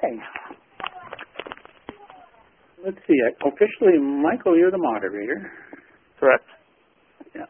Let's see. Officially, Michael, you're the moderator. Correct. Yeah.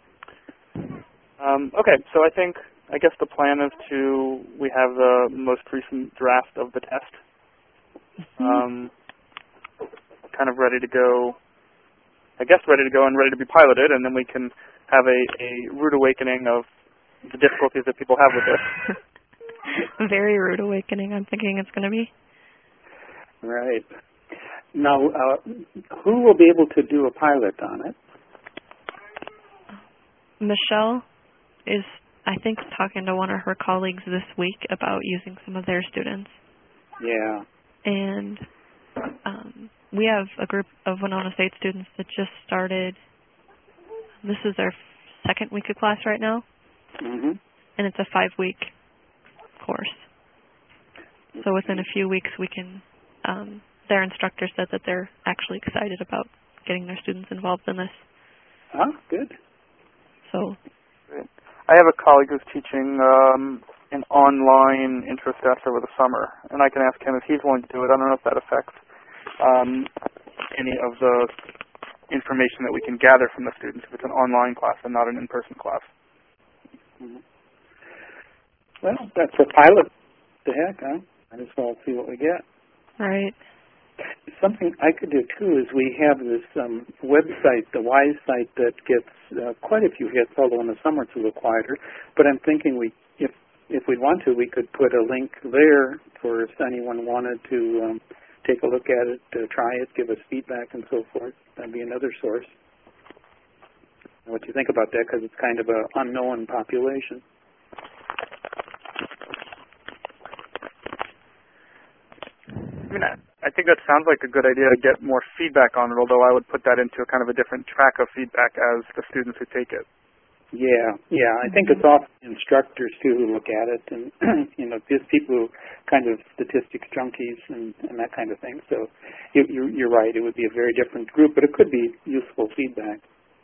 Okay, so I guess the plan is we have the most recent draft of the test, kind of ready to go, ready to go and ready to be piloted, and then we can have a rude awakening of the difficulties that people have with this. Very rude awakening, I'm thinking it's going to be. Right. Now, who will be able to do a pilot on it? Michelle is, I think, talking to one of her colleagues this week about using some of their students. Yeah. And we have a group of Winona State students that just started. This is their second week of class right now. Mm-hmm. And it's a 5-week course. So within a few weeks we can, their instructor said that they're actually excited about getting their students involved in this. Oh, good. So I have a colleague who's teaching an online intro test over the summer, and I can ask him if he's willing to do it. I don't know if that affects any of the information that we can gather from the students if it's an online class and not an in-person class. Mm-hmm. Well, that's a pilot. The heck, huh? I just want to see what we get. Right. Something I could do, too, is we have this website, the WISE site, that gets quite a few hits, although in the summer it's a little quieter. But I'm thinking if we'd want to, we could put a link there for if anyone wanted to take a look at it, try it, give us feedback, and so forth. That'd be another source. What do you think about that? Because it's kind of an unknown population. I mean, I think that sounds like a good idea to get more feedback on it, although I would put that into a kind of a different track of feedback as the students who take it. Yeah. I think it's often instructors, too, who look at it, and, just people who kind of statistics junkies and that kind of thing. So you're right. It would be a very different group, but it could be useful feedback.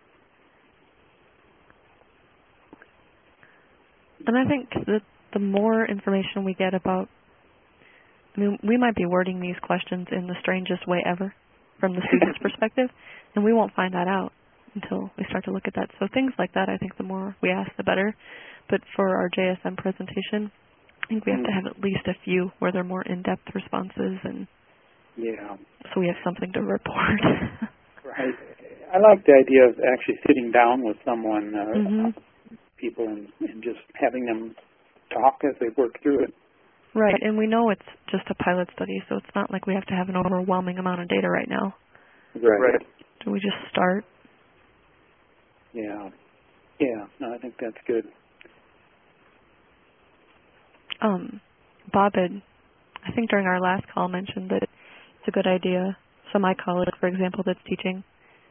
And I think that the more information we get about, I mean, we might be wording these questions in the strangest way ever from the student's perspective, and we won't find that out until we start to look at that. So things like that, I think the more we ask, the better. But for our JSM presentation, I think we have to have at least a few where they're more in-depth responses, and so we have something to report. Right. I like the idea of actually sitting down with someone, people, and just having them talk as they work through it. Right, and we know it's just a pilot study, so it's not like we have to have an overwhelming amount of data right now. Right. Do we just start? Yeah. No, I think that's good. Bob had, I think during our last call, mentioned that it's a good idea. So my colleague, for example, that's teaching,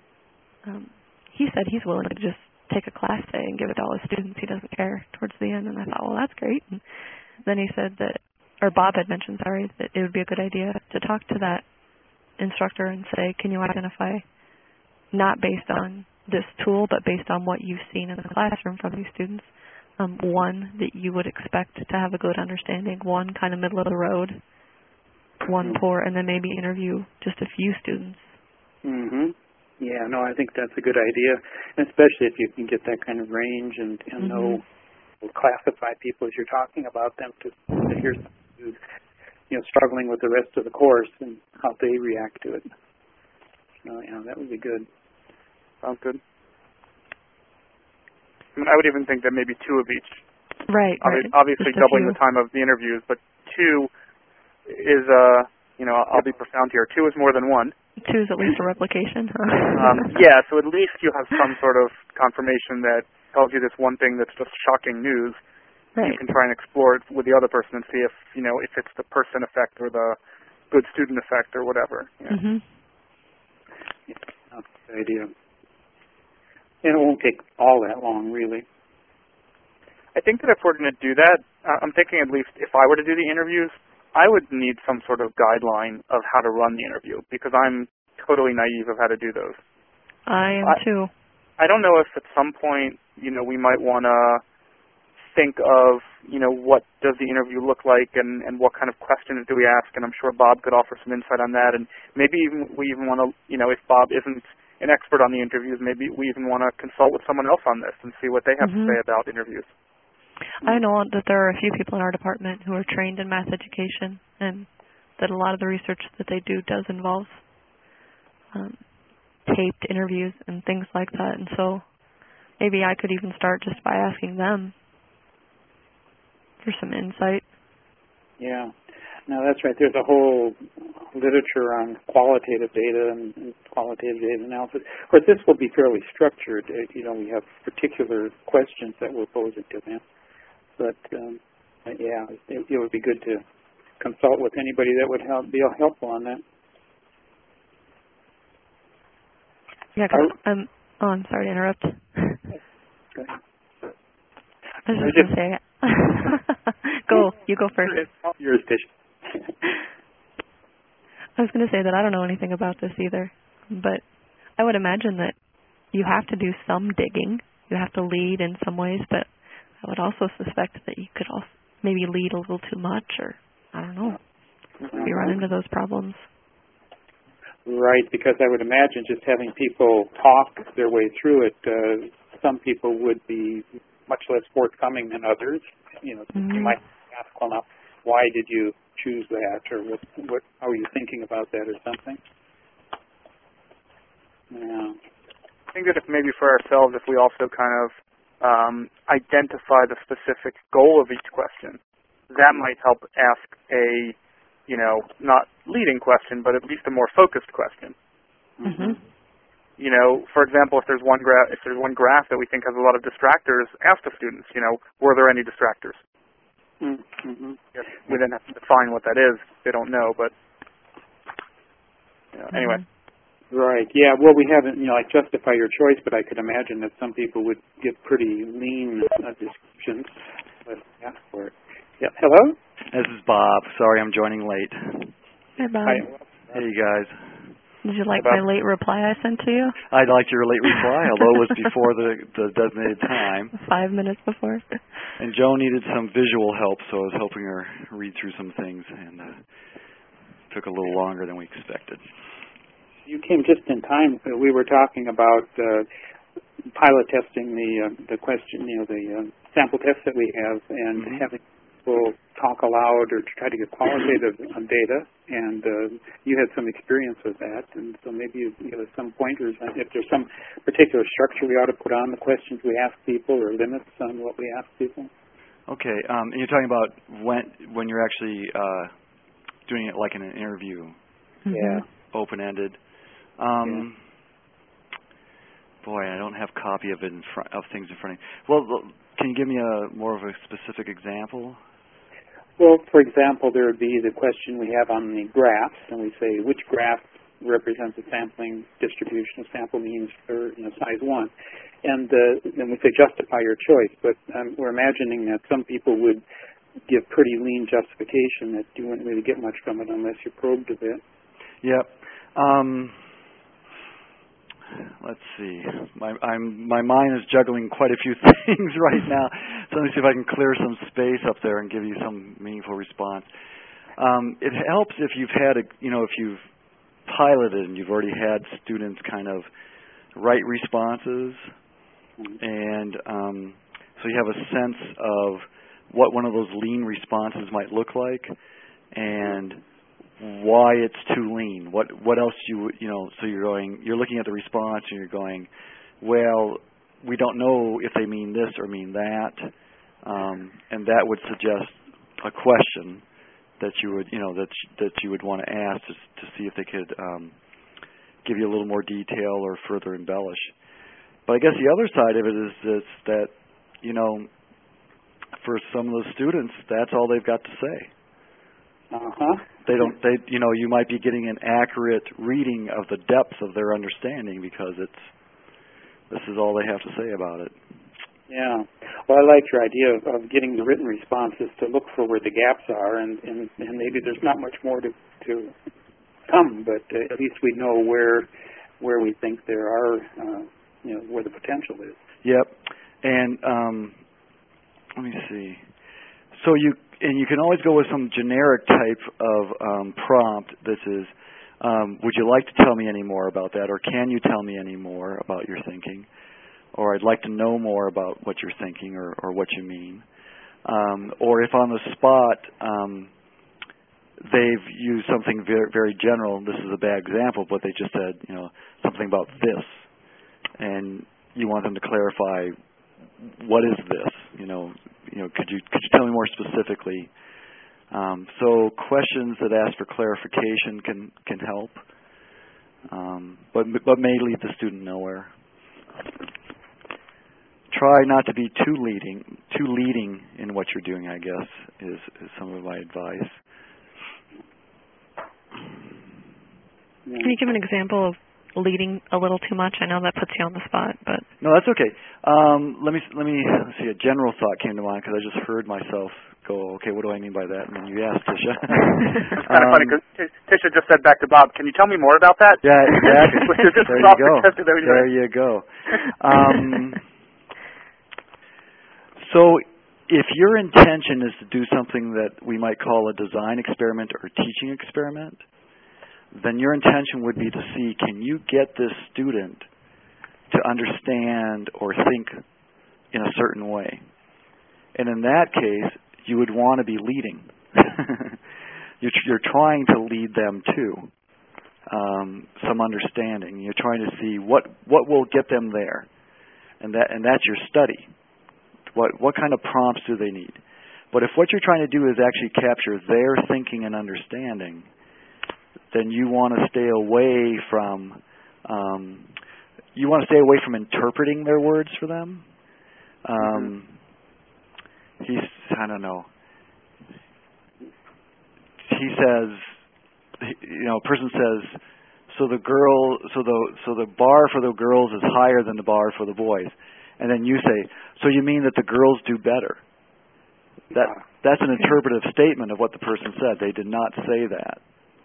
he said he's willing to just take a class day and give it to all his students. He doesn't care towards the end. And I thought, well, that's great. And then he said that, or Bob had mentioned, that it would be a good idea to talk to that instructor and say, can you identify, not based on this tool, but based on what you've seen in the classroom from these students, one that you would expect to have a good understanding, one kind of middle of the road, one poor, and then maybe interview just a few students. Yeah, no, I think that's a good idea, and especially if you can get that kind of range and know, classify people as you're talking about them to hear someone who's struggling with the rest of the course and how they react to it. So, that would be good. Sounds good. I mean, I would even think that maybe 2 of each. Right. Obviously doubling the time of the interviews, but 2 is, I'll be profound here. 2 is more than 1. 2 is at least a replication, huh? Yeah, so at least you have some sort of confirmation that tells you this one thing that's just shocking news. Right. You can try and explore it with the other person and see if it's the person effect or the good student effect or whatever. Yeah. That's a good idea. And it won't take all that long, really. I think that if we're going to do that, I'm thinking at least if I were to do the interviews, I would need some sort of guideline of how to run the interview because I'm totally naive of how to do those. I am too. I don't know if at some point, we might want to think of what does the interview look like, and what kind of questions do we ask? And I'm sure Bob could offer some insight on that. And maybe we even want to, if Bob isn't an expert on the interviews, maybe we even want to consult with someone else on this and see what they have to say about interviews. I know that there are a few people in our department who are trained in math education, and that a lot of the research that they do does involve taped interviews and things like that. And so maybe I could even start just by asking them for some insight. Yeah. No, that's right. There's a whole literature on qualitative data and qualitative data analysis. Of course, this will be fairly structured. We have particular questions that we're posing to them. But, it would be good to consult with anybody that would be helpful on that. Yeah, I'm sorry to interrupt. Go ahead. I was just going to say, you go first. Yours, Tish. I was going to say that I don't know anything about this either, but I would imagine that you have to do some digging. You have to lead in some ways, but I would also suspect that you could also maybe lead a little too much, or I don't know. You run into those problems. Right, because I would imagine just having people talk their way through it, some people would be much less forthcoming than others. You might ask, well, now, why did you choose that, or what? How are you thinking about that, or something? Yeah. I think that if maybe for ourselves, if we also kind of identify the specific goal of each question, that might help ask a, not leading question, but at least a more focused question. Mm-hmm. For example, if there's one graph that we think has a lot of distractors, ask the students, were there any distractors? Mm-hmm. We then have to define what that is. They don't know, but anyway. Right. Yeah. Well, we haven't, justify your choice, but I could imagine that some people would give pretty lean descriptions. But ask for it. Yeah. Hello. This is Bob. Sorry, I'm joining late. Hey, Bob. Hi. Hey, you guys. Did you like my late reply I sent to you? I liked your late reply, although it was before the designated time. 5 minutes before. And Joe needed some visual help, so I was helping her read through some things, and took a little longer than we expected. You came just in time. We were talking about pilot testing the question, the sample tests that we have, and having people talk aloud or to try to get qualitative data. And you had some experience with that, and so maybe you give us some pointers on if there's some particular structure we ought to put on the questions we ask people, or limits on what we ask people. Okay, and you're talking about when you're actually doing it like in an interview. Yeah. Open-ended. Boy, I don't have a copy of it of things in front of me. Well, can you give me more of a specific example? Well, for example, there would be the question we have on the graphs, and we say which graph represents the sampling distribution of sample means for size 1. And then we say justify your choice, but we're imagining that some people would give pretty lean justification that you wouldn't really get much from it unless you probed a bit. Yep. Let's see. My mind is juggling quite a few things right now. So let me see if I can clear some space up there and give you some meaningful response. It helps if you've had if you've piloted and you've already had students kind of write responses, and so you have a sense of what one of those lean responses might look like, and why it's too lean. What else so you're looking at the response and you're going, well, we don't know if they mean this or mean that, and that would suggest a question that you would that you would want to ask to see if they could give you a little more detail or further embellish. But I guess the other side of it is that for some of those students, that's all they've got to say. You might be getting an accurate reading of the depth of their understanding because this is all they have to say about it. Yeah. Well, I like your idea of getting the written responses to look for where the gaps are, and maybe there's not much more to come, but at least we know where we think there are, where the potential is. Yep. And let me see. So you can always go with some generic type of prompt. This is, would you like to tell me any more about that, or can you tell me any more about your thinking, or I'd like to know more about what you're thinking or what you mean. Or if on the spot they've used something very, very general, this is a bad example, but they just said, something about this, and you want them to clarify, what is this? Could you tell me more specifically? So questions that ask for clarification can help, but may lead the student nowhere. Try not to be too leading in what you're doing, I guess, is some of my advice. Can you give an example of leading a little too much? I know that puts you on the spot, but no, that's okay. Let me see. A general thought came to mind because I just heard myself go, okay, what do I mean by that? And then you asked Tisha. It's kind of funny because Tisha just said back to Bob, can you tell me more about that? Yeah, exactly. There you go. So if your intention is to do something that we might call a design experiment or teaching experiment, then your intention would be to see, can you get this student to understand or think in a certain way? And in that case, you would want to be leading. You're trying to lead them to some understanding. You're trying to see what will get them there, and that's your study. What kind of prompts do they need? But if what you're trying to do is actually capture their thinking and understanding, then you want to stay away from interpreting their words for them. I don't know. He says, a person says, so the bar for the girls is higher than the bar for the boys, and then you say, so you mean that the girls do better? That's an interpretive statement of what the person said. They did not say that.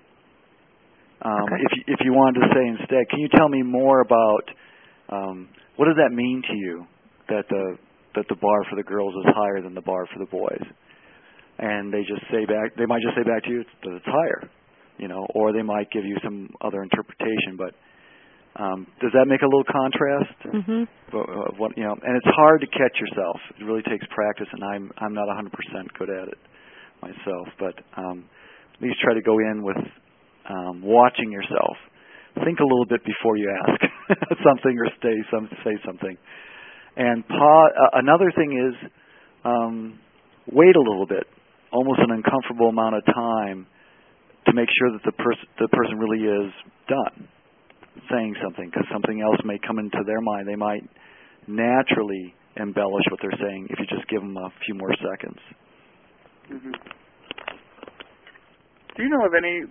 Okay. If you wanted to say instead, can you tell me more about what does that mean to you that the bar for the girls is higher than the bar for the boys? And they might just say back to you that it's higher, or they might give you some other interpretation. But does that make a little contrast? Mm-hmm. And it's hard to catch yourself. It really takes practice, and I'm not 100% good at it myself. But at least try to go in with watching yourself. Think a little bit before you ask something or say something. And another thing is wait a little bit, almost an uncomfortable amount of time, to make sure that the person really is done saying something, because something else may come into their mind. They might naturally embellish what they're saying if you just give them a few more seconds. Mm-hmm. Do you know of any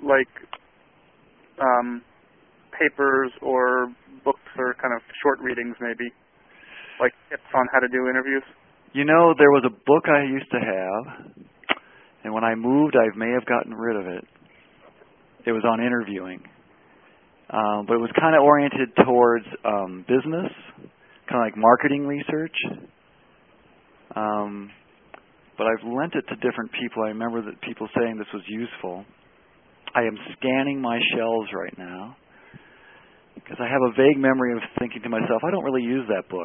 papers or books or kind of short readings, maybe, like tips on how to do interviews? There was a book I used to have, and when I moved, I may have gotten rid of it. It was on interviewing, but it was kind of oriented towards business, kind of like marketing research. But I've lent it to different people. I remember that people saying this was useful. I am scanning my shelves right now because I have a vague memory of thinking to myself, I don't really use that book.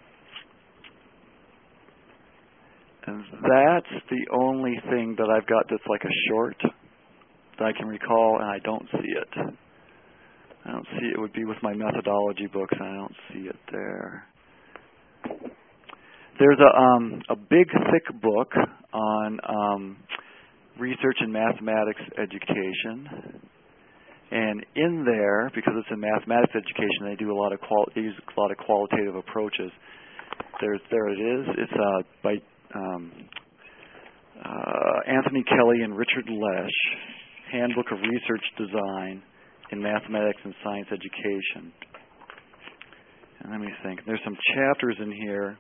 And that's the only thing that I've got that's like a short that I can recall, and I don't see it. I don't see it. It would be with my methodology books, and I don't see it there. There's a big, thick book on research in mathematics education, and in there, because it's in mathematics education, they use a lot of qualitative approaches. There it is. It's by Anthony Kelly and Richard Lesh, Handbook of Research Design in Mathematics and Science Education. And let me think. There's some chapters in here.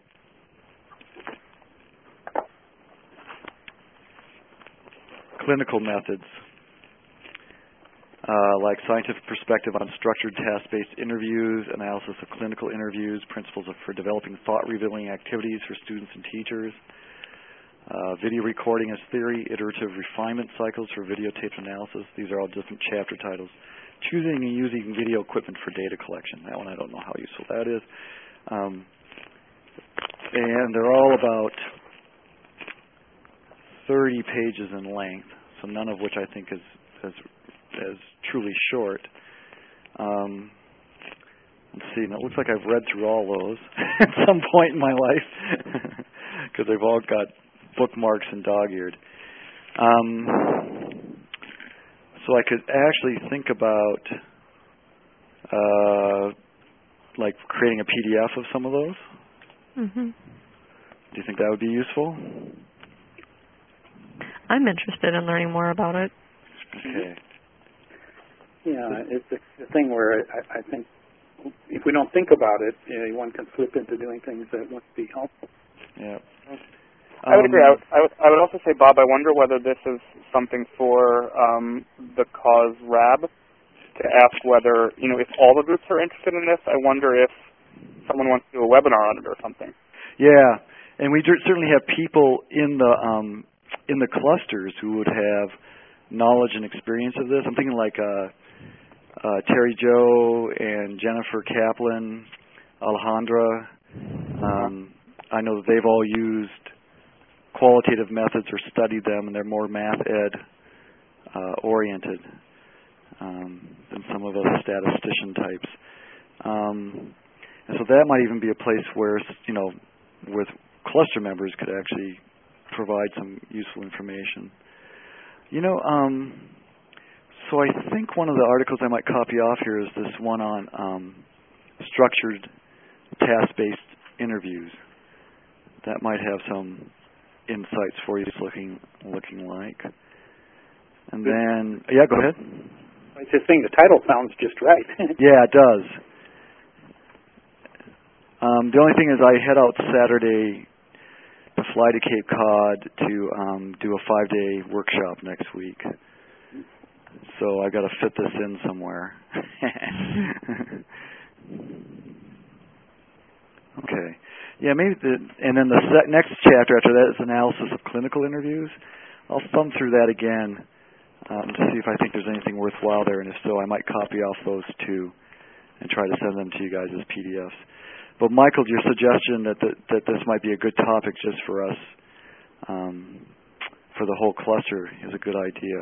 Clinical methods, like scientific perspective on structured task-based interviews, analysis of clinical interviews, principles for developing thought-revealing activities for students and teachers, Video recording as theory, iterative refinement cycles for videotape analysis. These are all different chapter titles. Choosing and using video equipment for data collection. That one I don't know how useful that is. And they're all about 30 pages in length, so none of which I think is truly short. Let's see, now it looks like I've read through all those at some point in my life because they've all got bookmarks and dog-eared. So I could actually think about like creating a PDF of some of those. Mm-hmm. Do you think that would be useful? I'm interested in learning more about it. Okay. Yeah, it's a thing where I think if we don't think about it, one can slip into doing things that wouldn't be helpful. Yeah. I would agree. I would also say, Bob, I wonder whether this is something for the cause RAB to ask whether, if all the groups are interested in this. I wonder if someone wants to do a webinar on it or something. Yeah, and we certainly have people in the clusters who would have knowledge and experience of this. I'm thinking like Terry Jo and Jennifer Kaplan, Alejandra. I know that they've all used qualitative methods or studied them, and they're more math ed oriented than some of the statistician types. And so that might even be a place where, with cluster members could actually provide some useful information. So I think one of the articles I might copy off here is this one on structured task-based interviews. That might have some insights for you looking like. And then, yeah, go ahead. I was just saying the title sounds just right. Yeah, it does. The only thing is I head out Saturday to fly to Cape Cod to do a 5-day workshop next week. So I got to fit this in somewhere. Okay. Yeah, maybe and then the next chapter after that is analysis of clinical interviews. I'll thumb through that again to see if I think there's anything worthwhile there, and if so, I might copy off those two and try to send them to you guys as PDFs. But Michael, your suggestion that this might be a good topic just for us, for the whole cluster, is a good idea.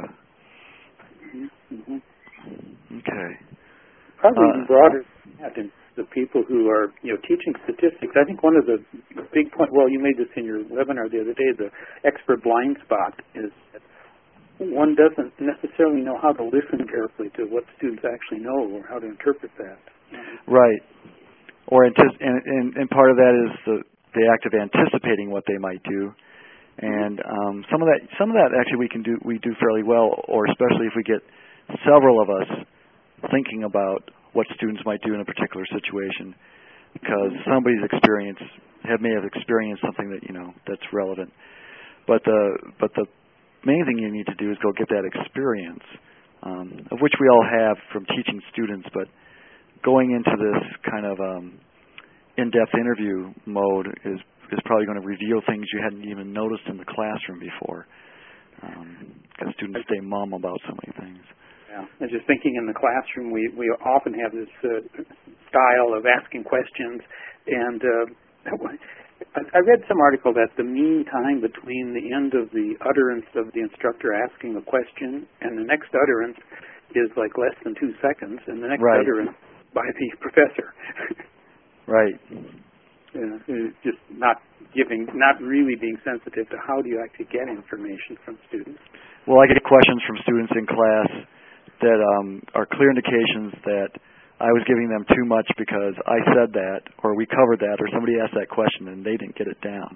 Mm-hmm. Okay. Probably even broader than the people who are, teaching statistics. I think one of the big points, well, you made this in your webinar the other day, the expert blind spot is that one doesn't necessarily know how to listen carefully to what students actually know or how to interpret that. Right. Or and part of that is the act of anticipating what they might do, and some of that actually we do fairly well, or especially if we get several of us thinking about what students might do in a particular situation, because somebody's may have experienced something that that's relevant. But the main thing you need to do is go get that experience, of which we all have from teaching students, but going into this kind of in-depth interview mode is probably going to reveal things you hadn't even noticed in the classroom before, because students stay mum about so many things. Yeah, I was just thinking in the classroom we often have this style of asking questions, and I read some article that the mean time between the end of the utterance of the instructor asking a question and the next utterance is like less than 2 seconds, and the next utterance by the professor. Right. Just not really being sensitive to how do you actually get information from students. Well, I get questions from students in class that are clear indications that I was giving them too much because I said that, or we covered that, or somebody asked that question and they didn't get it down.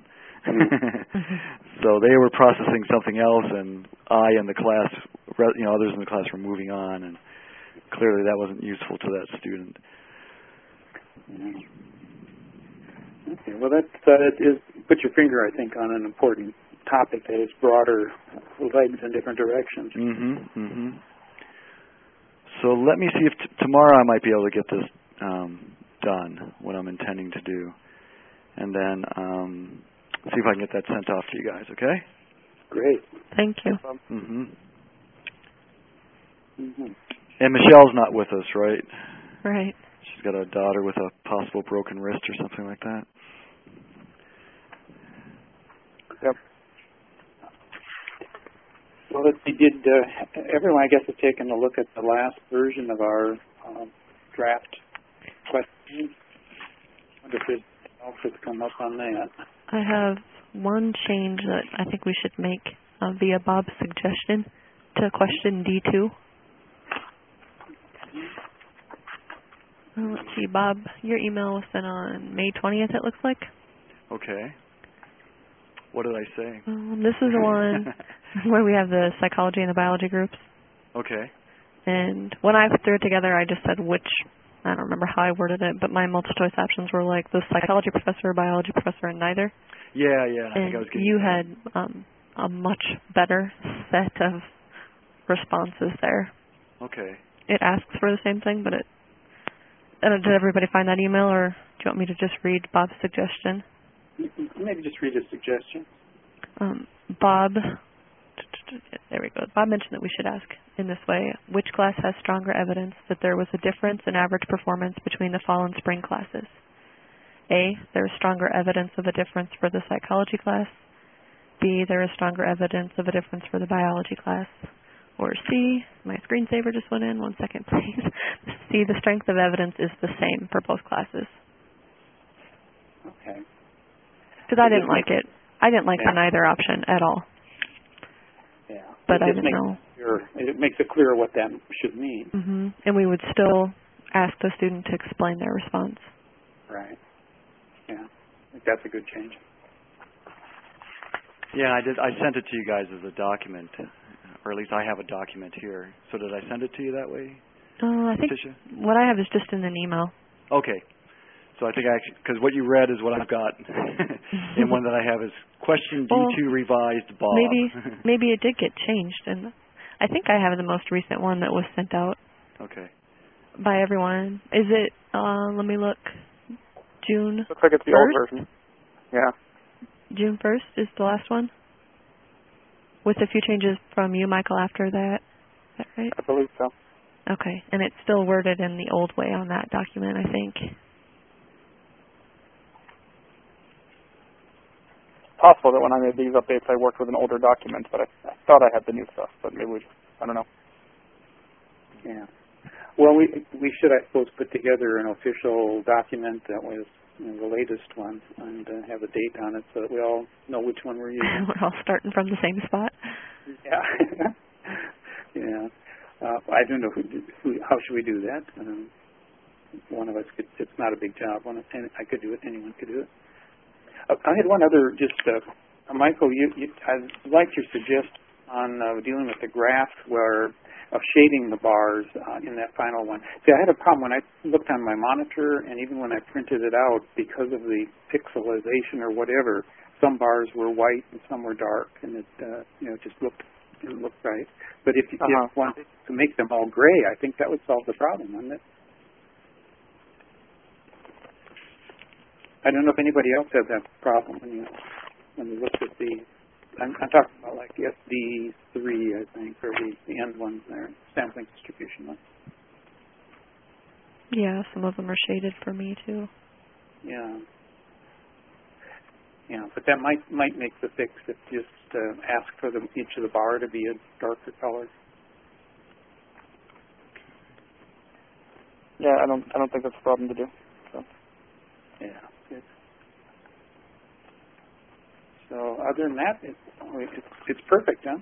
So they were processing something else, and I and the class, others in the class were moving on, and clearly that wasn't useful to that student. Okay, well that is put your finger, I think, on an important topic that is broader legs in different directions. So let me see if tomorrow I might be able to get this done, what I'm intending to do. And then see if I can get that sent off to you guys. Okay. Great. Thank you. Mm-hmm. Mm-hmm. And Michelle's not with us, right? Right. She's got a daughter with a possible broken wrist or something like that. Yep. Well, everyone, I guess, has taken a look at the last version of our draft questions. I wonder if there's anything else that's come up on that. I have one change that I think we should make via Bob's suggestion to question D2. Let's see, Bob, your email was sent on May 20th, it looks like. Okay. What did I say? This is the one where we have the psychology and the biology groups. Okay. And when I threw it together, I just said which, I don't remember how I worded it, but my multiple choice options were like the psychology professor, biology professor, and neither. Yeah, I think I was getting you that. had a much better set of responses there. Okay. It asks for the same thing, but did everybody find that email, or do you want me to just read Bob's suggestion? Maybe just read his suggestion. Bob, there we go. Bob mentioned that we should ask in this way, which class has stronger evidence that there was a difference in average performance between the fall and spring classes? A, there is stronger evidence of a difference for the psychology class. B, there is stronger evidence of a difference for the biology class. Or C, my screensaver just went in. 1 second, please. C, the strength of evidence is the same for both classes. Okay. Because I didn't like it. I didn't like the neither option at all. Yeah. But I didn't know. It makes it clear what that should mean. Mm-hmm. And we would still ask the student to explain their response. Right. Yeah. I think that's a good change. Yeah, I sent it to you guys as a document, or at least I have a document here. So did I send it to you that way? I think Tisha? What I have is just in an email. Okay. So I think because what you read is what I've got, and one that I have is question D2 revised, Bob. Maybe it did get changed, and I think I have the most recent one that was sent out. Okay. By everyone. Is it? Let me look. June. Looks like it's the 1st? old version. Yeah. June 1st is the last one, with a few changes from you, Michael. After that, is that right? I believe so. Okay, and it's still worded in the old way on that document, I think. Possible that when I made these updates, I worked with an older document, but I thought I had the new stuff, but maybe I don't know. Yeah. Well, we should, I suppose, put together an official document that was the latest one and have a date on it so that we all know which one we're using. We're all starting from the same spot. Yeah. Yeah. I don't know how should we do that. One of us could. It's not a big job. I could do it. Anyone could do it. I had one other, Michael, I liked your suggestion on dealing with the graph of shading the bars in that final one. See, I had a problem when I looked on my monitor, and even when I printed it out, because of the pixelization or whatever, some bars were white and some were dark, and it just didn't look right. But if you wanted to make them all gray, I think that would solve the problem, wouldn't it? I don't know if anybody else had that problem when you looked at the. I'm talking about like SD3, I think, or the end ones there, sampling distribution ones. Yeah, some of them are shaded for me too. Yeah. Yeah, but that might make the fix if you just ask for each of the bar to be a darker color. Yeah, I don't think that's a problem to do. So. Yeah. Good. So other than that, it's perfect, huh?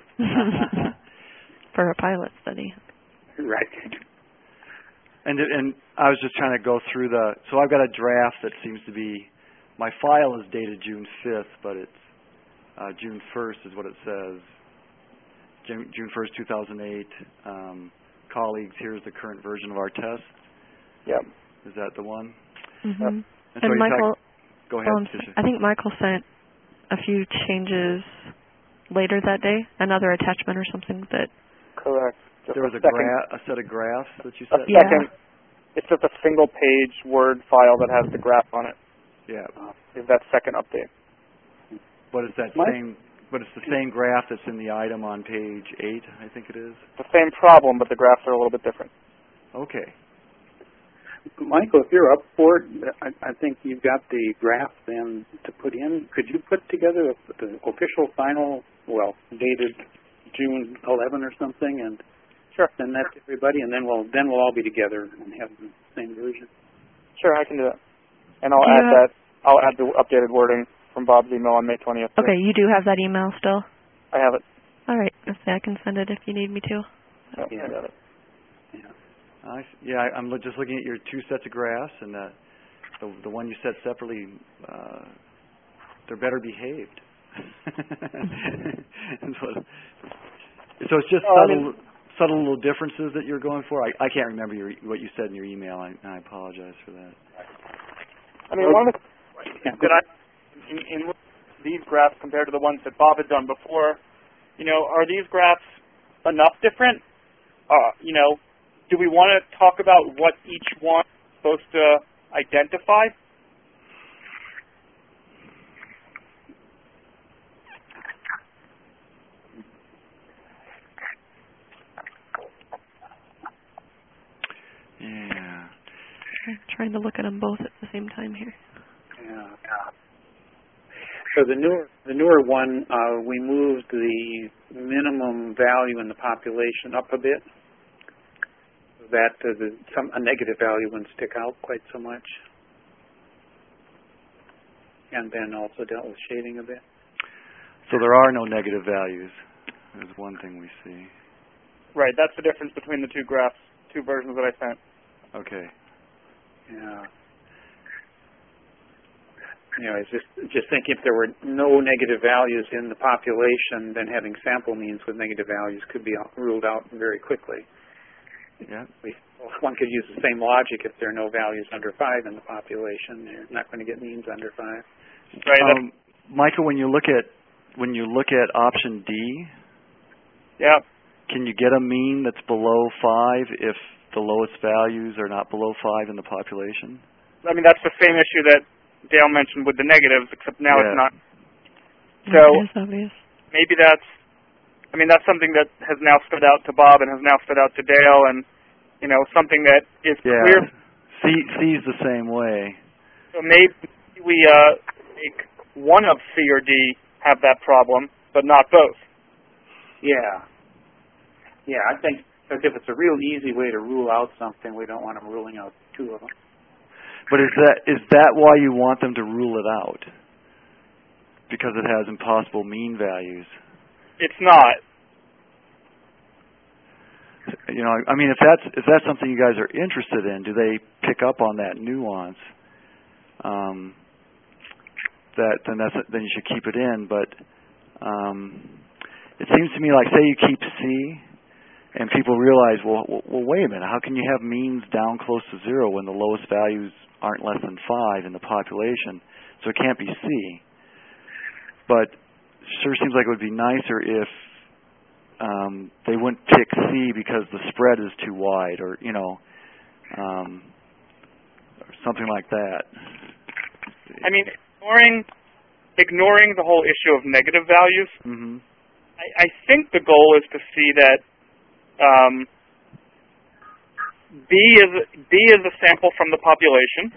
For a pilot study. Right. And I was just trying to go through so I've got a draft that seems to be, my file is dated June 5th, but it's June 1st is what it says. June 1st, 2008. Colleagues, here's the current version of our test. Yep. Is that the one? Mm-hmm. And so Michael, go ahead, Tisha. I think Michael sent a few changes later that day, another attachment or something that... Correct. There was a set of graphs that you said? It's just a single-page Word file that has the graph on it. Yeah. Is that second update. But it's the same graph that's in the item on page 8, I think it is. The same problem, but the graphs are a little bit different. Okay. Michael, if you're up for it, I think you've got the graph then to put in. Could you put together the official final, dated June 11 or something, and sure, send that to everybody, and then we'll all be together and have the same version. Sure, I can do that, and I'll add the updated wording from Bob's email on May 20th. Okay, you do have that email still? I have it. All right, I can send it if you need me to. Oh, yeah, I got it. I'm just looking at your 2 sets of graphs, and the one you set separately, they're better behaved. So it's just subtle little differences that you're going for. I can't remember what you said in your email. I apologize for that. I mean, one of the that in these graphs compared to the ones that Bob had done before, are these graphs enough different? Do we want to talk about what each one is supposed to identify? Yeah. I'm trying to look at them both at the same time here. Yeah. So the newer one, we moved the minimum value in the population up a bit, so that a negative value wouldn't stick out quite so much, and then also dealt with shading a bit. So there are no negative values. There's one thing we see. Right, that's the difference between the 2 graphs, 2 versions that I sent. Okay. Yeah. I was just thinking if there were no negative values in the population, then having sample means with negative values could be ruled out very quickly. Yeah. One could use the same logic if there are no values under 5 in the population. You're not going to get means under 5. Right. Michael, when you look at option D, yeah, can you get a mean that's below 5 if the lowest values are not below 5 in the population? I mean, that's the same issue that Dale mentioned with the negatives, except now it's not. So obvious. Maybe that's something that has now stood out to Bob and has now stood out to Dale, and something that is clear. C's the same way. So maybe we make one of C or D have that problem, but not both. Yeah. Yeah, I think because if it's a real easy way to rule out something, we don't want them ruling out 2 of them. But is that why you want them to rule it out? Because it has impossible mean values? It's not. I mean, if that's something you guys are interested in, do they pick up on that nuance? Then you should keep it in. But it seems to me like, say you keep C, and people realize, well, wait a minute, how can you have means down close to 0 when the lowest values aren't less than 5 in the population? So it can't be C. But it sure seems like it would be nicer if they wouldn't pick C because the spread is too wide, or something like that. I mean, ignoring the whole issue of negative values, mm-hmm. I think the goal is to see that B is a sample from the population,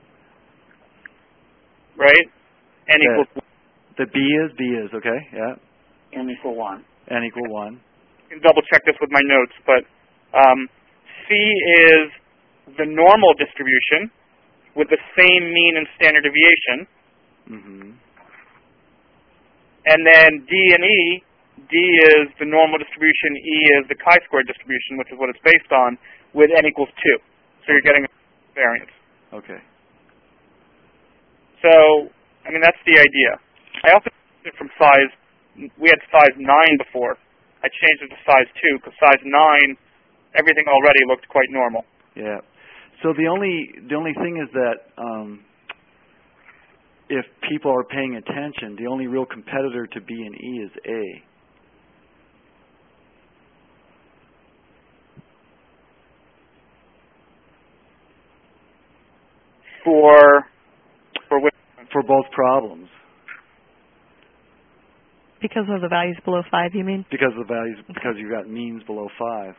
right? N equals 1. The B is, okay, yeah. N equal 1. N equal 1. I can double check this with my notes, but C is the normal distribution with the same mean and standard deviation. Mm-hmm. And then D and E, D is the normal distribution, E is the chi-squared distribution, which is what it's based on, with N equals 2. So you're getting a variance. Okay. So, I mean, that's the idea. I also changed it from size, we had size 9 before. I changed it to size 2, because size 9, everything already looked quite normal. Yeah. So the only thing is that if people are paying attention, the only real competitor to B and E is A. For which? For both problems. Because of the values below 5, you mean? Because of the values, because you've got means below 5.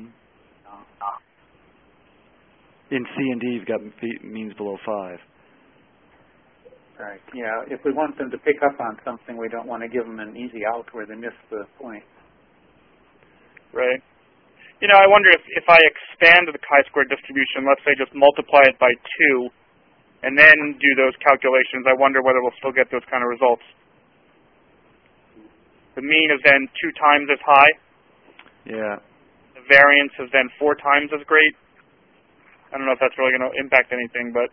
In C and D, you've got means below 5. Right. Yeah. If we want them to pick up on something, we don't want to give them an easy out where they miss the point. Right. You know, I wonder if I expand the chi-square distribution, let's say just multiply it by 2, and then do those calculations, I wonder whether we'll still get those kind of results. The mean is then 2 times as high. Yeah. The variance is then 4 times as great. I don't know if that's really going to impact anything, but...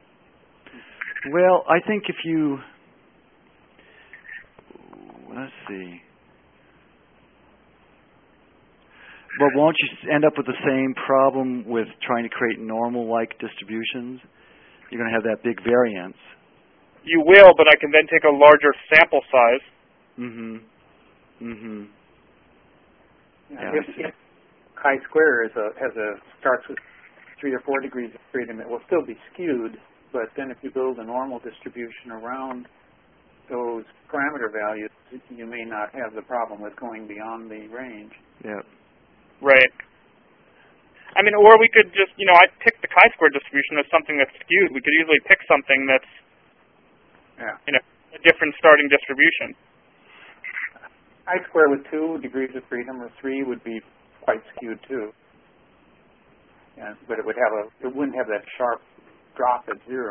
Well, I think if you... Let's see. But won't you end up with the same problem with trying to create normal-like distributions? You're going to have that big variance. You will, but I can then take a larger sample size. Yeah, if chi-square starts with 3 or 4 degrees of freedom, it will still be skewed, but then if you build a normal distribution around those parameter values, you may not have the problem with going beyond the range. Yeah. Right. I mean, or we could just, I picked the chi-square distribution as something that's skewed. We could easily pick something that's, a different starting distribution. Chi-square with 2 degrees of freedom or 3 would be quite skewed too. Yeah, but it wouldn't have that sharp drop at 0.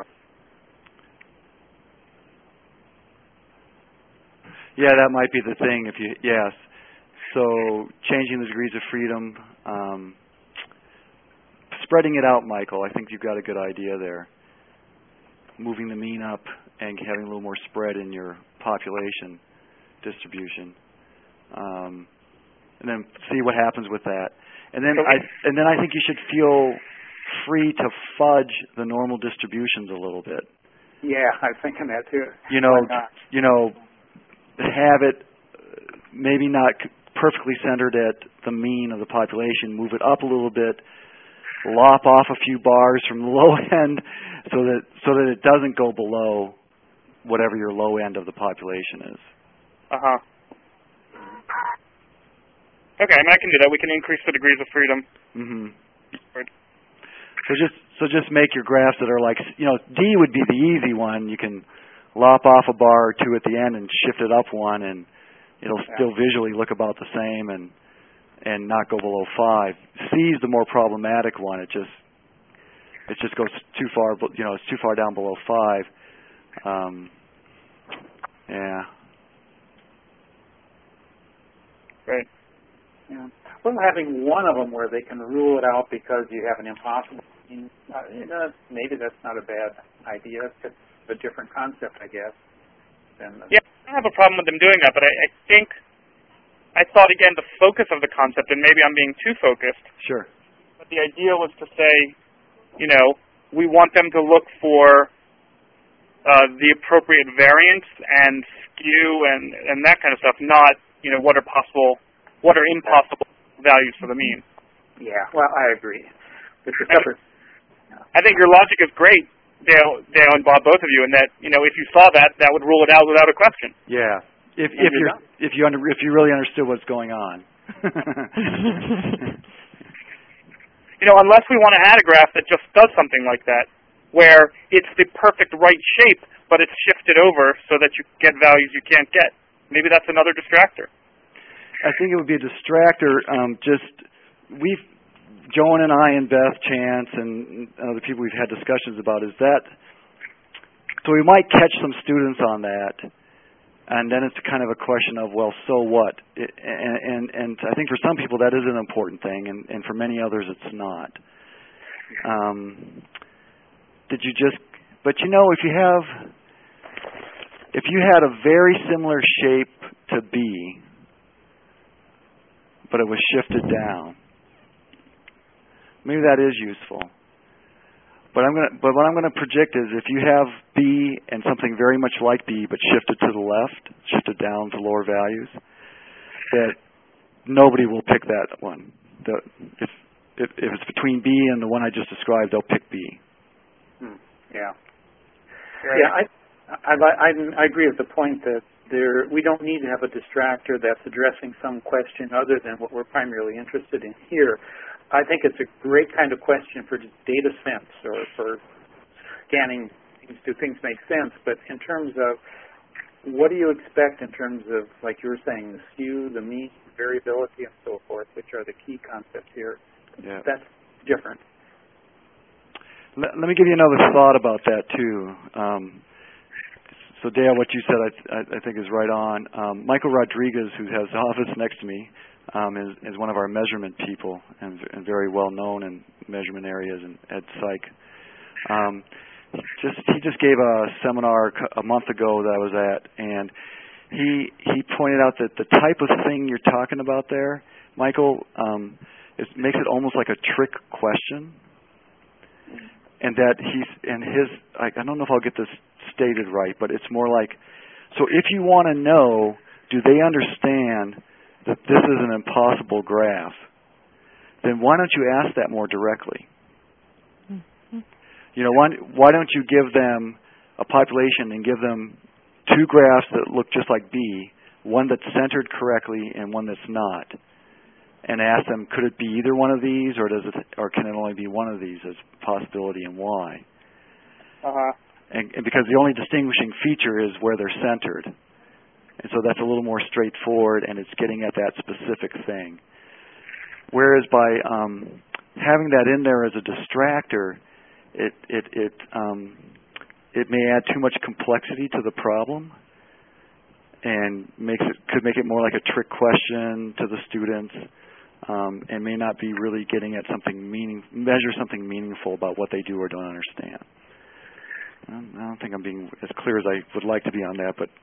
Yeah, that might be the thing. Yes. So changing the degrees of freedom, spreading it out, Michael. I think you've got a good idea there. Moving the mean up and having a little more spread in your population distribution, and then see what happens with that. And then I think you should feel free to fudge the normal distributions a little bit. Yeah, I was thinking that too. Have it maybe not perfectly centered at the mean of the population. Move it up a little bit. Lop off a few bars from the low end, so that it doesn't go below whatever your low end of the population is. Okay, I mean, I can do that. We can increase the degrees of freedom. Right. So just make your graphs that are like, D would be the easy one. You can lop off a bar or 2 at the end and shift it up 1, and it'll still visually look about the same and not go below 5. C is the more problematic one. It just goes too far. It's too far down below 5. Yeah. Right. Yeah. Well, having one of them where they can rule it out because you have an impossible, maybe that's not a bad idea. It's a different concept, I guess. Yeah, I don't have a problem with them doing that, but I think I thought, again, the focus of the concept, and maybe I'm being too focused. Sure. But the idea was to say, we want them to look for the appropriate variance and skew and that kind of stuff, not, what are impossible values for the mean. Yeah, well, I agree. I think your logic is great, Dale and Bob, both of you, and that, if you saw that would rule it out without a question. Yeah. If you really understood what's going on. Unless we want to add a graph that just does something like that, where it's the perfect right shape, but it's shifted over so that you get values you can't get. Maybe that's another distractor. I think it would be a distractor. Joan and I and Beth Chance and other people we've had discussions about is that. So we might catch some students on that. And then it's kind of a question of, well, so what? And I think for some people that is an important thing, and for many others it's not. But if you had a very similar shape to B, but it was shifted down, maybe that is useful. But what I'm going to predict is if you have B and something very much like B but shifted to the left, shifted down to lower values, that nobody will pick that one. If it's between B and the one I just described, they'll pick B. Yeah. Yeah, I agree with the point that we don't need to have a distractor that's addressing some question other than what we're primarily interested in here. I think it's a great kind of question for data sense or for scanning things. Do things make sense? But in terms of what do you expect in terms of, like you were saying, the skew, the mean, variability, and so forth, which are the key concepts here, that's different. Let me give you another thought about that, too. So, Dale, what you said I think is right on. Michael Rodriguez, who has the office next to me, is one of our measurement people and very well known in measurement areas and ed psych. He just gave a seminar a month ago that I was at, and he pointed out that the type of thing you're talking about there, Michael, it makes it almost like a trick question, and that I don't know if I'll get this stated right, but it's more like, so if you want to know, do they understand that this is an impossible graph, then why don't you ask that more directly? You know, why don't you give them a population and give them two graphs that look just like B, one that's centered correctly and one that's not, and ask them, could it be either one of these, or can it only be one of these as possibility, and why? And because the only distinguishing feature is where they're centered, and so that's a little more straightforward, and it's getting at that specific thing. Whereas by having that in there as a distractor, it may add too much complexity to the problem, and could make it more like a trick question to the students, and may not be really getting at measure something meaningful about what they do or don't understand. I don't think I'm being as clear as I would like to be on that, but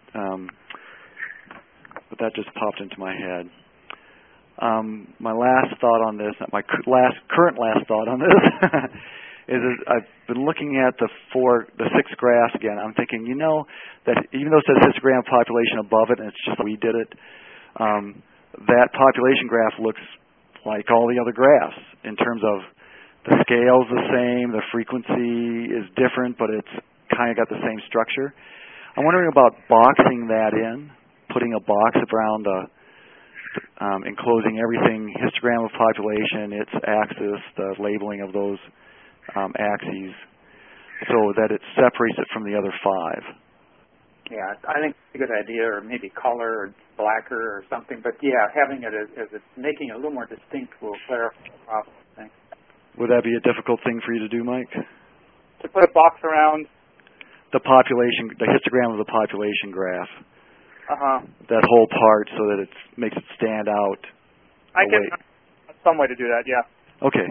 that just popped into my head. My last thought on this, my current last thought on this, is I've been looking at the 6 graphs again. I'm thinking, that even though it says histogram population above it, and it's just like we did it, that population graph looks like all the other graphs in terms of the scale's the same, the frequency is different, but it's kind of got the same structure. I'm wondering about boxing that in, putting a box around enclosing everything, histogram of population, its axis, the labeling of those axes, so that it separates it from the other 5. Yeah, I think it's a good idea, or maybe color or blacker or something. But yeah, having it as making it a little more distinct will clarify the problem, I think. Would that be a difficult thing for you to do, Mike? To put a box around the histogram of the population graph. That whole part, so that it makes it stand out. I can some way to do that. Yeah. Okay.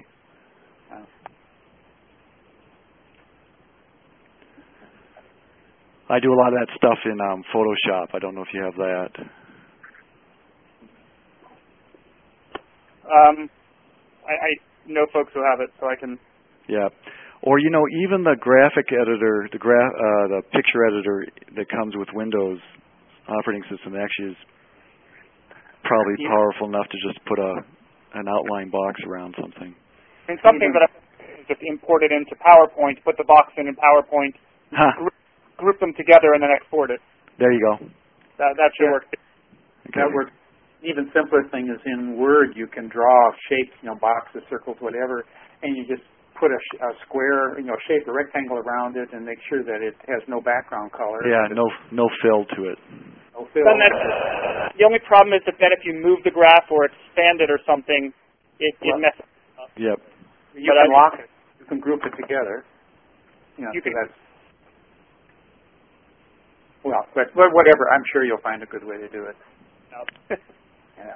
I do a lot of that stuff in Photoshop. I don't know if you have that. I know folks who have it, so I can. Yeah, or even the graphic editor, the picture editor that comes with Windows operating system actually is probably powerful enough to just put an outline box around something. And something that I just imported into PowerPoint, put the box in PowerPoint. Group them together and then export it. There you go. That should work. Okay. That works. Even simpler thing is in Word, you can draw shapes, boxes, circles, whatever, and you just put a square, shape, a rectangle around it, and make sure that it has no background color. Yeah, no fill to it. No fill. The only problem is that then if you move the graph or expand it or something, it messes up. Yep. You can lock it. You can group it together. Well, but whatever. I'm sure you'll find a good way to do it. Yeah.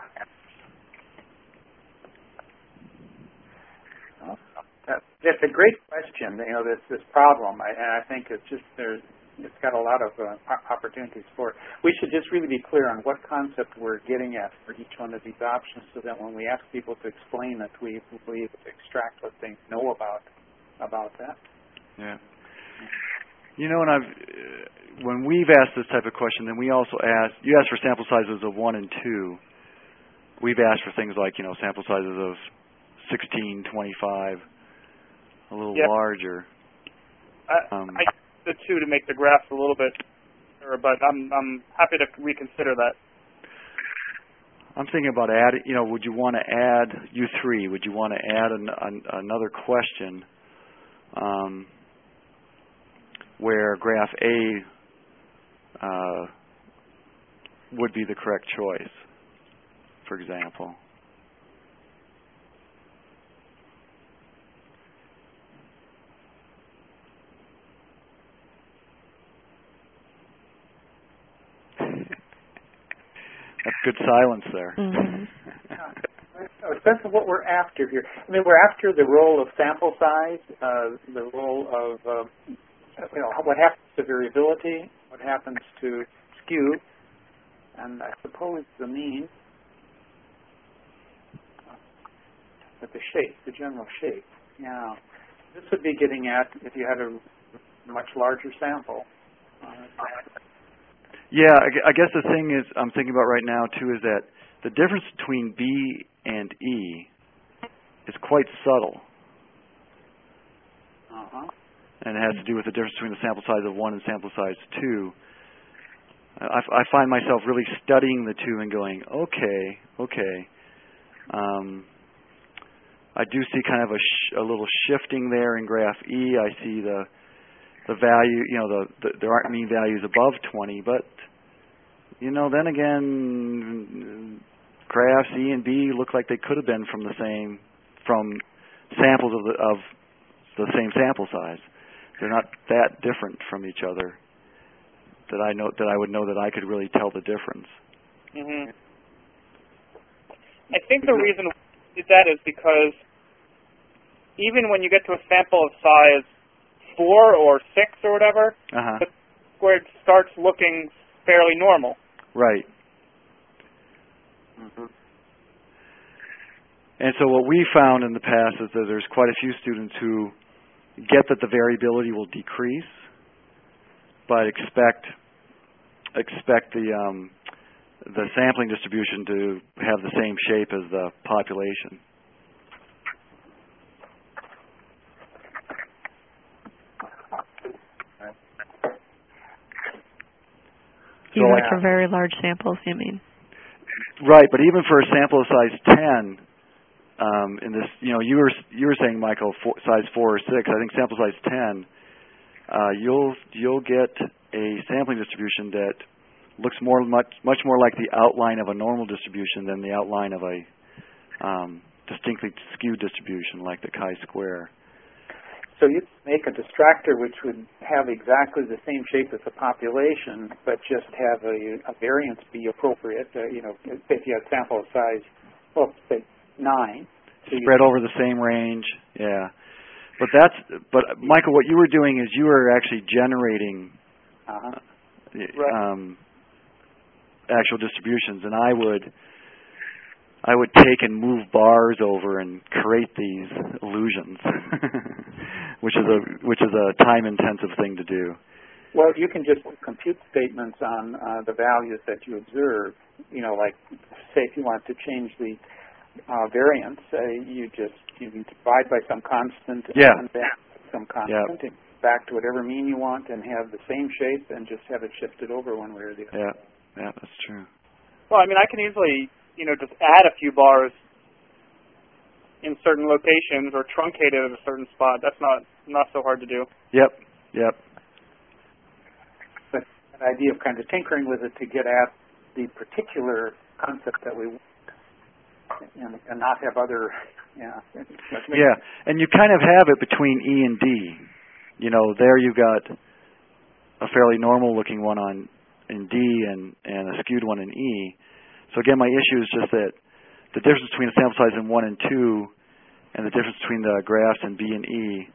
That's a great question. This problem, and I think it's got a lot of opportunities for it. We should just really be clear on what concept we're getting at for each one of these options, so that when we ask people to explain it, we able to extract what they know about that. Yeah. When we've asked this type of question, then we also you asked for sample sizes of 1 and 2. We've asked for things like, sample sizes of 16, 25, a little larger. I use the 2 to make the graphs a little bit sure, but I'm happy to reconsider that. I'm thinking about adding, would you want to add, U3, would you want to add another question where graph A would be the correct choice, for example? That's good silence there. Mm-hmm. A sense of what we're after here. I mean, we're after the role of sample size, the role of, what happens to variability, what happens to skew, and I suppose the mean, but the shape, the general shape. Yeah. This would be getting at if you had a much larger sample. Yeah, I guess the thing is I'm thinking about right now, too, is that the difference between B and E is quite subtle. And it has to do with the difference between the sample size of 1 and sample size 2. I find myself really studying the two and going, okay. I do see kind of a little shifting there in graph E. I see the value, there aren't mean values above 20, but then again, graphs E and B look like they could have been from samples of the same sample size. They're not that different from each other that I would know that I could really tell the difference. Mm-hmm. I think the reason we did that is because even when you get to a sample of size 4 or 6 or whatever, the squared starts looking fairly normal. Right. And so what we found in the past is that there's quite a few students who get that the variability will decrease, but expect the sampling distribution to have the same shape as the population. Even for very large samples, you mean? Right, but even for a sample of size 10, in this, you were saying, Michael, size 4 or 6. I think sample size 10, you'll get a sampling distribution that looks much more like the outline of a normal distribution than the outline of a distinctly skewed distribution like the chi-square. So you make a distractor which would have exactly the same shape as the population, but just have a variance be appropriate. If you have sample size, say 9. Spread over the same range, yeah. But Michael, what you were doing is you were actually generating actual distributions, and I would take and move bars over and create these illusions, which is a time-intensive thing to do. Well, you can just compute statements on the values that you observe. Like say if you want to change the variance, you divide by some constant and then some constant, and back to whatever mean you want, and have the same shape, and just have it shifted over one way or the other. Yeah, that's true. Well, I mean, I can easily just add a few bars in certain locations or truncate it at a certain spot. That's not so hard to do. Yep. But an idea of kind of tinkering with it to get at the particular concept that we want, and not have other, and you kind of have it between E and D. There you've got a fairly normal-looking one in D and a skewed one in E. So again, my issue is just that the difference between the sample size in 1 and 2 and the difference between the graphs in B and E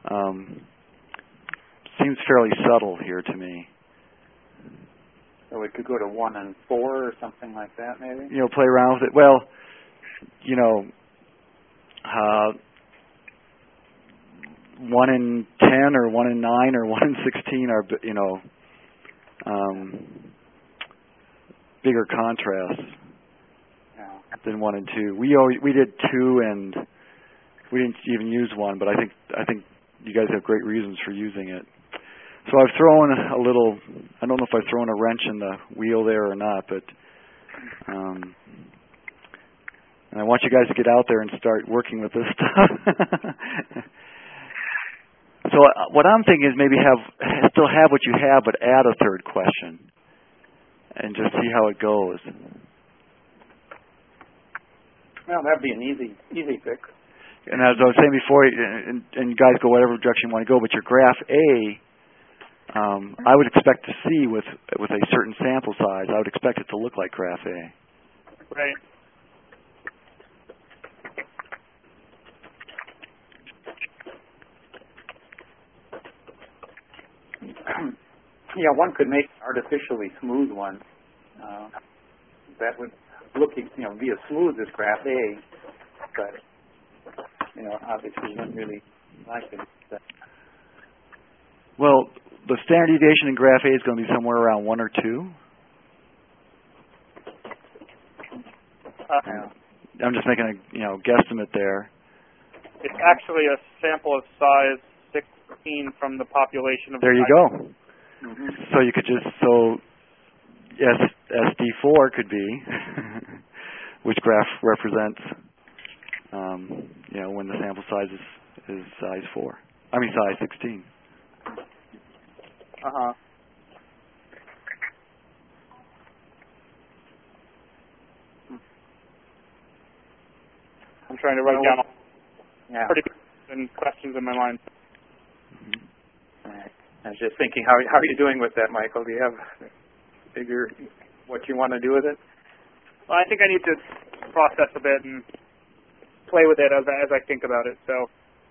seems fairly subtle here to me. So we could go to 1 and 4 or something like that, maybe? Play around with it. Well, 1 in 10 or 1 in 9 or 1 in 16 are, bigger contrasts than 1 and 2. We did 2 and we didn't even use 1, but I think you guys have great reasons for using it. So I've thrown a little, I don't know if I've thrown a wrench in the wheel there or not, but and I want you guys to get out there and start working with this stuff. So what I'm thinking is maybe still have what you have, but add a third question and just see how it goes. Well, that'd be an easy fix. And as I was saying before, and you guys go whatever direction you want to go, but your graph A, I would expect to see with a certain sample size, I would expect it to look like graph A. Right. Yeah, one could make an artificially smooth one. That would look, be as smooth as graph A, but obviously you wouldn't really like it. Well, the standard deviation in graph A is going to be somewhere around 1 or 2. I'm just making a guesstimate there. It's actually a sample of size 16 from the population of. There you go. Mm-hmm. So you could SD4 could be which graph represents when the sample size is size 4. I mean size 16. Uh-huh. I'm trying to write down pretty good questions in my mind. Mm-hmm. I was just thinking, how are you doing with that, Michael? Do you have figure what you want to do with it? Well, I think I need to process a bit and play with it as I think about it. So.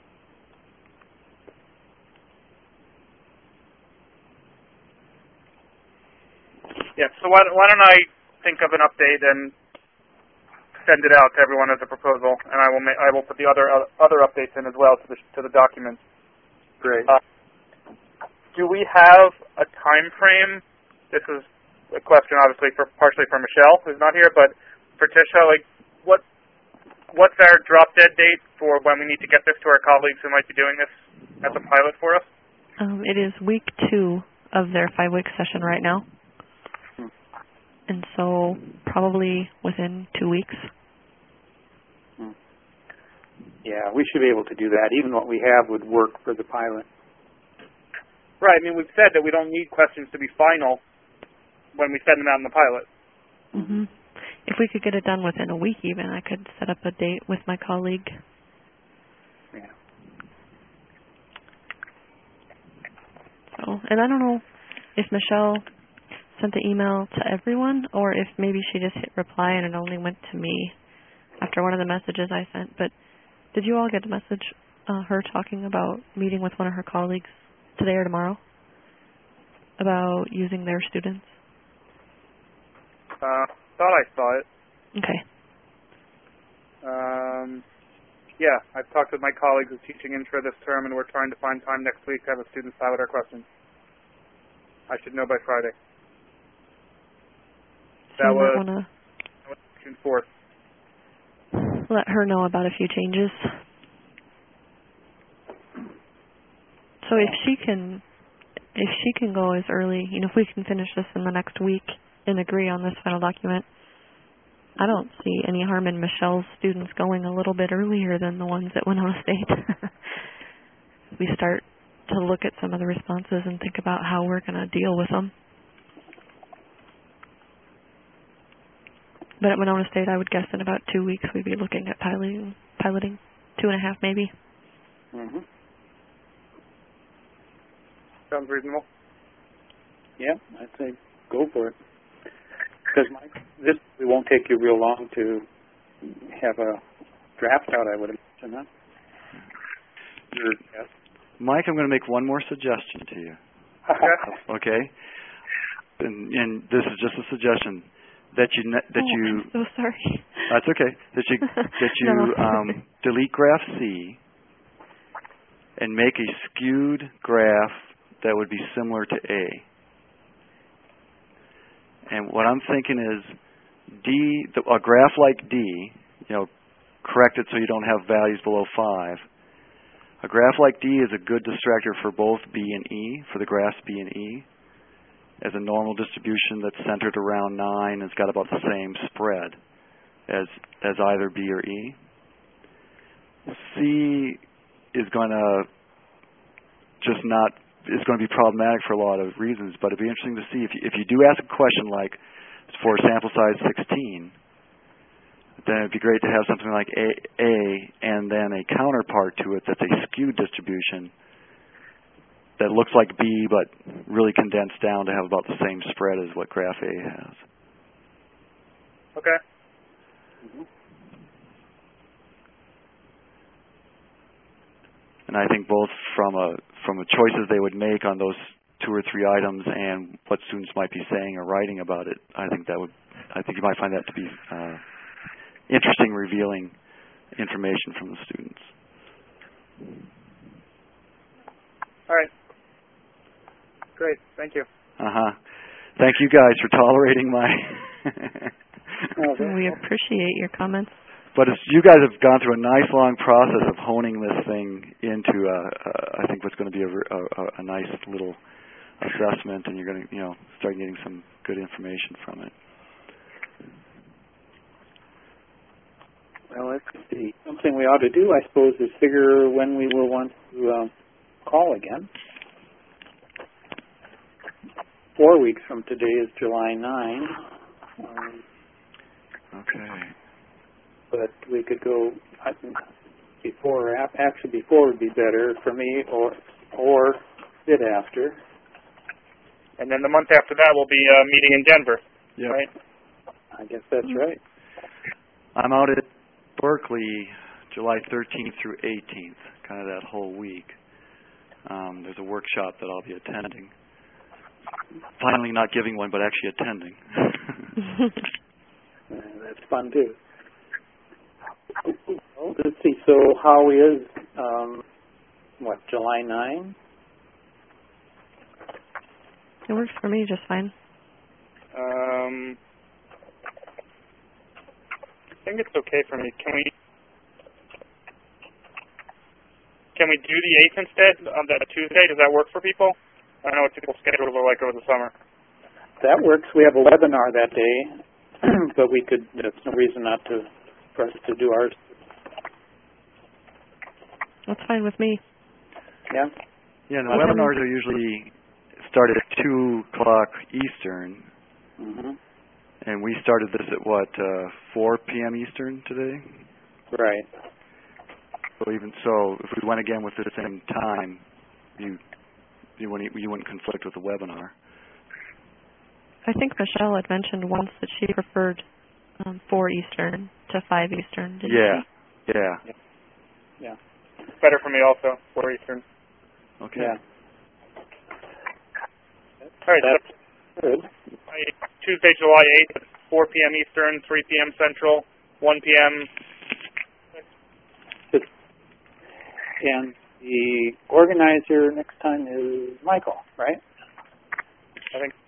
Yeah, so why don't I think of an update and send it out to everyone as a proposal, and I will put the other updates in as well to the documents. Great. Do we have a time frame? This is a question, obviously, partially for Michelle, who's not here, but for Tisha, what's our drop dead date for when we need to get this to our colleagues who might be doing this as a pilot for us? It is week 2 of their 5-week session right now. And so probably within 2 weeks. Yeah, we should be able to do that. Even what we have would work for the pilot. Right. I mean, we've said that we don't need questions to be final when we send them out in the pilot. Mm-hmm. If we could get it done within a week even, I could set up a date with my colleague. Yeah. So, and I don't know if Michelle sent the email to everyone or if maybe she just hit reply and it only went to me after one of the messages I sent. But did you all get the message, her talking about meeting with one of her colleagues today or tomorrow about using their students? Thought I saw it. Okay. Yeah, I've talked with my colleagues who's teaching intro this term, and we're trying to find time next week to have a student pilot our questions. I should know by Friday. So that was June 4th. Let her know about a few changes. So if she can go as early, if we can finish this in the next week and agree on this final document, I don't see any harm in Michelle's students going a little bit earlier than the ones that went out of state. We start to look at some of the responses and think about how we're going to deal with them. But at Winona State, I would guess in about 2 weeks we'd be looking at piloting 2.5 maybe. Mm-hmm. Sounds reasonable. Yeah, I'd say go for it. Because this won't take you real long to have a draft out, I would imagine, huh? Yes. Mike, I'm going to make one more suggestion to you. Okay? And this is just a suggestion that you I'm so sorry. That's okay. That you No. Delete graph C and make a skewed graph that would be similar to A. And what I'm thinking is a graph like D, correct it so you don't have values below 5, A graph like D is a good distractor for both B and E, for the graphs B and E, as a normal distribution that's centered around 9 and has got about the same spread as either B or E. C is going to be problematic for a lot of reasons, but it'd be interesting to see if you do ask a question like for sample size 16, then it'd be great to have something like A and then a counterpart to it that's a skewed distribution that looks like B but really condensed down to have about the same spread as what graph A has. Okay. Mm-hmm. And I think both from a choices they would make on those 2 or 3 items and what students might be saying or writing about it, I think you might find that to be interesting, revealing information from the students. All right. Great. Thank you. Thank you guys for tolerating my. We appreciate your comments. But you guys have gone through a nice long process of honing this thing into, I think, what's going to be a nice little assessment, and you're going to, start getting some good information from it. Well, let's see. Something we ought to do, I suppose, is figure when we will want to call again. 4 weeks from today is July 9. Okay. But we could go, I think, before or after. Actually, before would be better for me, or a bit after. And then the month after that will be a meeting in Denver, yep. Right? I guess that's right. I'm out at Berkeley July 13th through 18th, kind of that whole week. There's a workshop that I'll be attending. Finally not giving one, but actually attending. That's fun, too. Well, let's see. So how is, July 9? It works for me just fine. I think it's okay for me. Can we do the 8th instead on that Tuesday? Does that work for people? I know what people's schedules are like over the summer. That works. We have a webinar that day, but there's no reason for us to do ours. That's fine with me. Yeah? Yeah, the webinars are usually start at 2 o'clock Eastern. Mm-hmm. And we started this at 4 p.m. Eastern today? Right. So even so, if we went again with the same time, you wouldn't conflict with the webinar. I think Michelle had mentioned once that she preferred 4 Eastern to 5 Eastern, didn't she? Yeah. Better for me also, 4 Eastern. Okay. Yeah. All right, that's good. Tuesday, July 8th at 4 p.m. Eastern, 3 p.m. Central, 1 p.m. And the organizer next time is Michael, right? I think.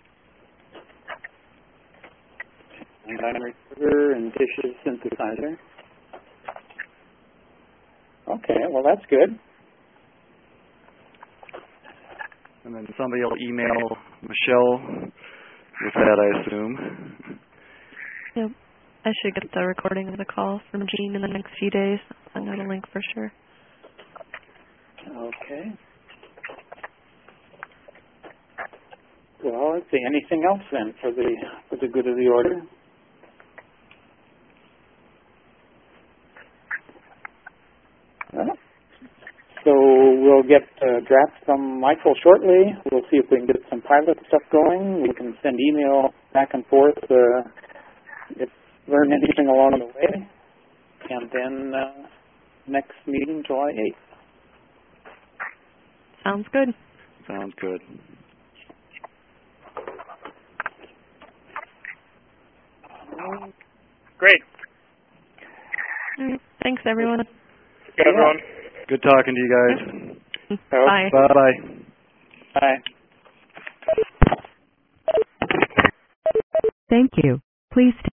And I'm recruiter and dishes synthesizer. Okay, well that's good. And then somebody will email Michelle with that, I assume. Yep. I should get the recording of the call from Jean in the next few days. I'll send out a link for sure. Okay. Well, let's see. Anything else then for the good of the order? Well, so we'll get drafts from Michael shortly. We'll see if we can get some pilot stuff going. We can send email back and forth if learn anything along the way. And then next meeting, July 8th. Sounds good. Sounds good. Great. All right. Thanks, everyone. Good, everyone. Good talking to you guys. Bye. Bye-bye. Bye. Thank you. Please